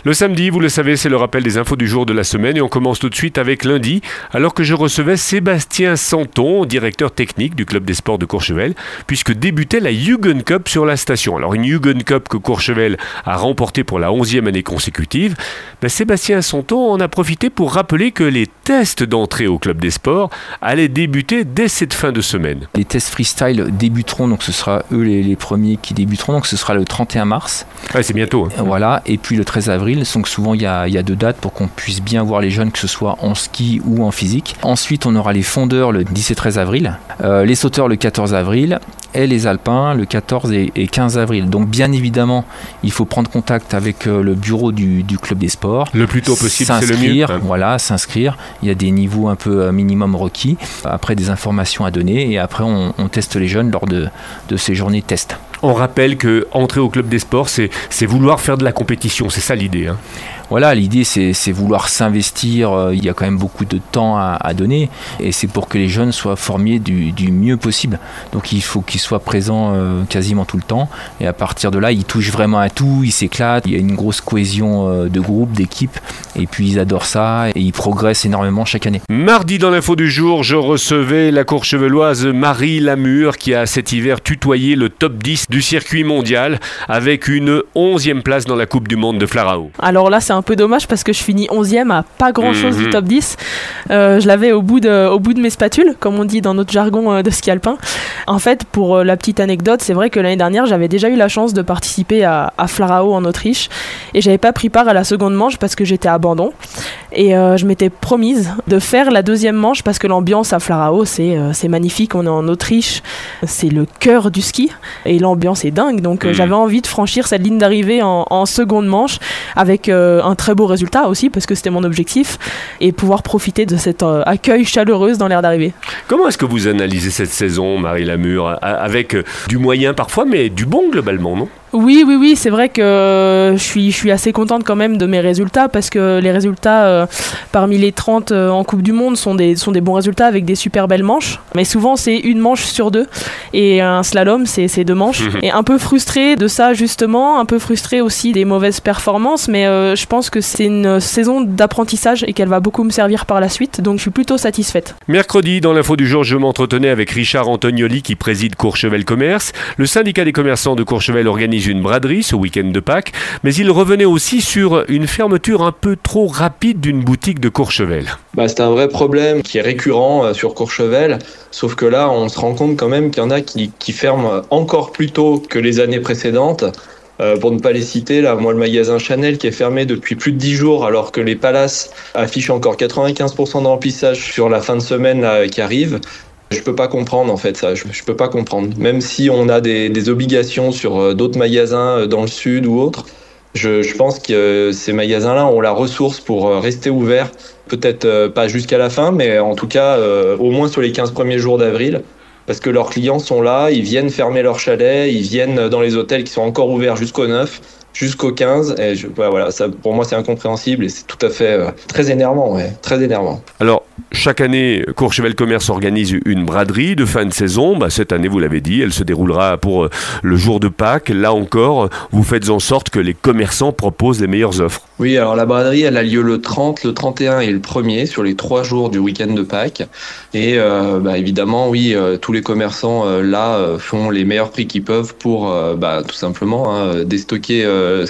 Le samedi, vous le savez, c'est le rappel des infos du jour de la semaine et on commence tout de suite avec lundi, alors que je recevais Sébastien Santon, directeur technique du club des sports de Courchevel, puisque débutait la Jugend Cup sur la station. Alors une Jugend Cup que Courchevel a remportée pour la 11e année consécutive. Sébastien Santon en a profité pour rappeler que les tests d'entrée au club des sports allaient débuter dès cette fin de semaine. Les tests freestyle débuteront, donc ce sera eux les premiers qui débuteront, donc ce sera le 31 mars. Ouais, c'est bientôt. Voilà, et puis le 13 avril, donc souvent il y a 2 dates pour qu'on puisse bien voir les jeunes, que ce soit en ski ou en physique. Ensuite, on aura les fondeurs le 10 et 13 avril, les sauteurs le 14 avril et les alpins le 14 et 15 avril. Donc bien évidemment, il faut prendre contact avec le bureau du club des sports. Le plus tôt possible, c'est le mieux. Voilà, s'inscrire. Il y a des niveaux un peu minimum requis. Après, des informations à donner et après, on teste les jeunes lors de ces journées test. On rappelle qu'entrer au club des sports, c'est vouloir faire de la compétition. C'est ça l'idée. Voilà, l'idée c'est vouloir s'investir, il y a quand même beaucoup de temps à donner et c'est pour que les jeunes soient formés du mieux possible. Donc il faut qu'ils soient présents quasiment tout le temps et à partir de là, ils touchent vraiment à tout, ils s'éclatent, il y a une grosse cohésion de groupe, d'équipe et puis ils adorent ça et ils progressent énormément chaque année. Mardi dans l'info du jour, je recevais la Courcheveloise Marie Lamure qui a cet hiver tutoyé le top 10 du circuit mondial avec une 11e place dans la Coupe du Monde de Flarao. Alors là, c'est un peu dommage parce que je finis 11e à pas grand chose du top 10. Je l'avais au bout de mes spatules, comme on dit dans notre jargon de ski alpin. En fait, pour la petite anecdote, c'est vrai que l'année dernière, j'avais déjà eu la chance de participer à Flarao en Autriche et j'avais pas pris part à la seconde manche parce que j'étais à abandon. Et je m'étais promise de faire la deuxième manche parce que l'ambiance à Flarao, c'est magnifique. On est en Autriche, c'est le cœur du ski et l'ambiance est dingue. Donc j'avais envie de franchir cette ligne d'arrivée en seconde manche avec un très beau résultat aussi parce que c'était mon objectif et pouvoir profiter de cet accueil chaleureux dans l'aire d'arrivée. Comment est-ce que vous analysez cette saison, Marie Lamure, avec du moyen parfois, mais du bon globalement, non ? Oui, c'est vrai que je suis assez contente quand même de mes résultats parce que les résultats parmi les 30 en Coupe du Monde sont des bons résultats avec des super belles manches. Mais souvent, c'est une manche sur 2 et un slalom, c'est 2 manches. Et un peu frustrée de ça justement, un peu frustrée aussi des mauvaises performances, mais je pense que c'est une saison d'apprentissage et qu'elle va beaucoup me servir par la suite, donc je suis plutôt satisfaite. Mercredi, dans l'info du jour, je m'entretenais avec Richard Antonioli qui préside Courchevel Commerce. Le syndicat des commerçants de Courchevel organise une braderie ce week-end de Pâques, mais il revenait aussi sur une fermeture un peu trop rapide d'une boutique de Courchevel. C'est un vrai problème qui est récurrent sur Courchevel, sauf que là on se rend compte quand même qu'il y en a qui ferment encore plus tôt que les années précédentes. Pour ne pas les citer, là, moi le magasin Chanel qui est fermé depuis plus de 10 jours alors que les Palaces affichent encore 95% de remplissage sur la fin de semaine là, qui arrive. Je peux pas comprendre en fait ça, je peux pas comprendre. Même si on a des obligations sur d'autres magasins dans le sud ou autres, je pense que ces magasins-là ont la ressource pour rester ouverts, peut-être pas jusqu'à la fin, mais en tout cas au moins sur les 15 premiers jours d'avril. Parce que leurs clients sont là, ils viennent fermer leur chalet, ils viennent dans les hôtels qui sont encore ouverts jusqu'au 9, jusqu'au 15. Et voilà, ça, pour moi, c'est incompréhensible et c'est tout à fait très énervant. Ouais, très énervant. Alors, chaque année, Courchevel Commerce organise une braderie de fin de saison. Cette année, vous l'avez dit, elle se déroulera pour le jour de Pâques. Là encore, vous faites en sorte que les commerçants proposent les meilleures offres. Oui, alors la braderie, elle a lieu le 30, le 31 et le 1er sur les 3 jours du week-end de Pâques. Et évidemment, oui, tous les commerçants là font les meilleurs prix qu'ils peuvent pour tout simplement déstocker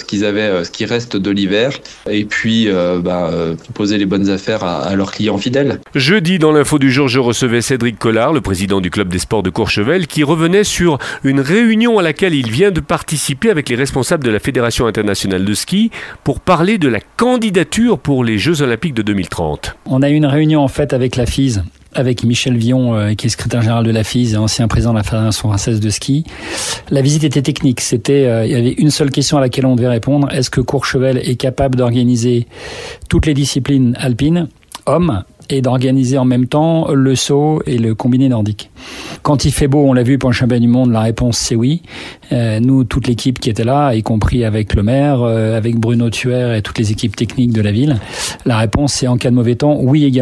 ce qui reste de l'hiver et puis proposer les bonnes affaires à leurs clients fidèles. Jeudi, dans l'info du jour, je recevais Cédric Collard, le président du club des sports de Courchevel, qui revenait sur une réunion à laquelle il vient de participer avec les responsables de la Fédération internationale de ski pour parler de la candidature pour les Jeux Olympiques de 2030. On a eu une réunion en fait avec la FIS, avec Michel Vion, qui est secrétaire général de la FIS et ancien président de la Fédération française de ski. La visite était technique. Il y avait une seule question à laquelle on devait répondre. Est-ce que Courchevel est capable d'organiser toutes les disciplines alpines, hommes, et d'organiser en même temps le saut et le combiné nordique. Quand il fait beau, on l'a vu pour le championnat du monde, la réponse c'est oui. Nous, toute l'équipe qui était là, y compris avec le maire, avec Bruno Thuer et toutes les équipes techniques de la ville, la réponse c'est en cas de mauvais temps, oui également.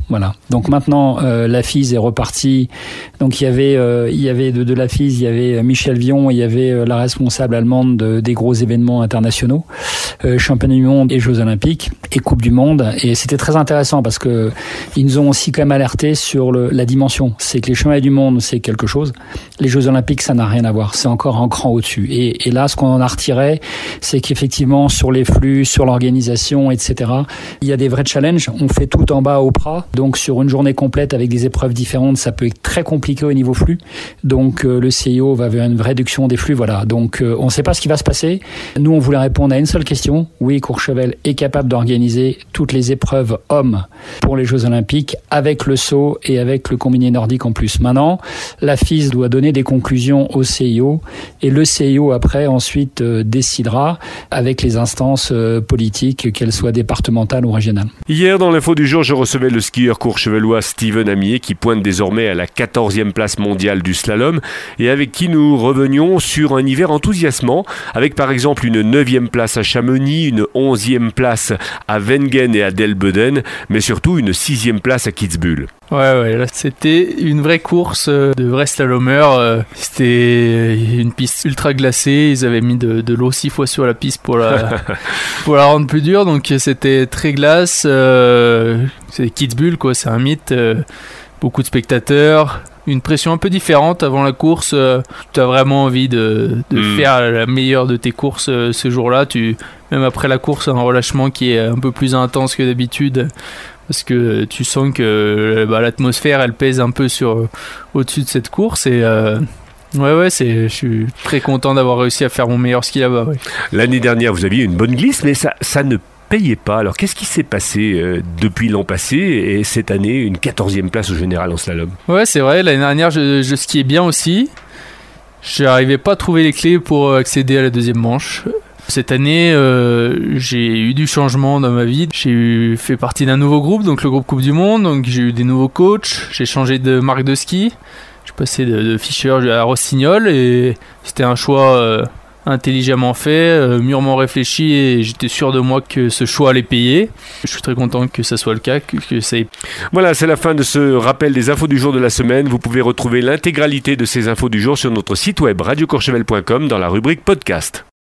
Voilà. Donc maintenant, la FIS est repartie. Donc il y avait de la FIS, il y avait Michel Vion, il y avait la responsable allemande des gros événements internationaux, championnat du monde et Jeux Olympiques et Coupe du Monde. Et c'était très intéressant parce que ils nous ont aussi quand même alerté sur la dimension. C'est que les championnats du monde, c'est quelque chose. Les Jeux Olympiques, ça n'a rien à voir. C'est encore un cran au-dessus. Et là, ce qu'on en a retiré, c'est qu'effectivement, sur les flux, sur l'organisation, etc., il y a des vrais challenges. On fait tout en bas au Prat. Donc, sur une journée complète avec des épreuves différentes, ça peut être très compliqué au niveau flux. Donc, le CIO va vers une réduction des flux. Voilà. Donc, on ne sait pas ce qui va se passer. Nous, on voulait répondre à une seule question. Oui, Courchevel est capable d'organiser toutes les épreuves hommes pour les Jeux Olympiques avec le saut et avec le combiné nordique en plus. Maintenant, la FIS doit donner des conclusions au CIO et le CIO, après, ensuite, décidera avec les instances politiques, qu'elles soient départementales ou régionales. Hier, dans l'info du jour, je recevais le skieur courchevellois Steven Amier qui pointe désormais à la 14e place mondiale du slalom et avec qui nous revenions sur un hiver enthousiasmant avec par exemple une 9e place à Chamonix, une 11e place à Wengen et à Delbeden, mais surtout une 6e place à Kitzbühel. Ouais, là c'était une vraie course de vrais slalomeurs. C'était une piste ultra glacée. Ils avaient mis de l'eau 6 fois sur la piste pour la rendre plus dure. Donc c'était très glace. C'est Kitzbühel, quoi. C'est un mythe. Beaucoup de spectateurs. Une pression un peu différente avant la course. Tu as vraiment envie de faire la meilleure de tes courses ce jour-là. Même après la course, un relâchement qui est un peu plus intense que d'habitude. Parce que tu sens que l'atmosphère, elle pèse un peu au-dessus de cette course. Et je suis très content d'avoir réussi à faire mon meilleur ski là-bas. Ouais. L'année dernière, vous aviez une bonne glisse, mais ça ne payait pas. Alors, qu'est-ce qui s'est passé depuis l'an passé et cette année, une 14e place au général en slalom? Ouais, c'est vrai. L'année dernière, je skiais bien aussi. Je n'arrivais pas à trouver les clés pour accéder à la deuxième manche. Cette année, j'ai eu du changement dans ma vie. J'ai fait partie d'un nouveau groupe, donc le groupe Coupe du Monde. Donc j'ai eu des nouveaux coachs. J'ai changé de marque de ski. Je suis passé de Fischer à Rossignol et c'était un choix intelligemment fait, mûrement réfléchi et j'étais sûr de moi que ce choix allait payer. Je suis très content que ça soit le cas, que ça ait... Voilà, c'est la fin de ce rappel des infos du jour de la semaine. Vous pouvez retrouver l'intégralité de ces infos du jour sur notre site web radiocourchevel.com dans la rubrique podcast.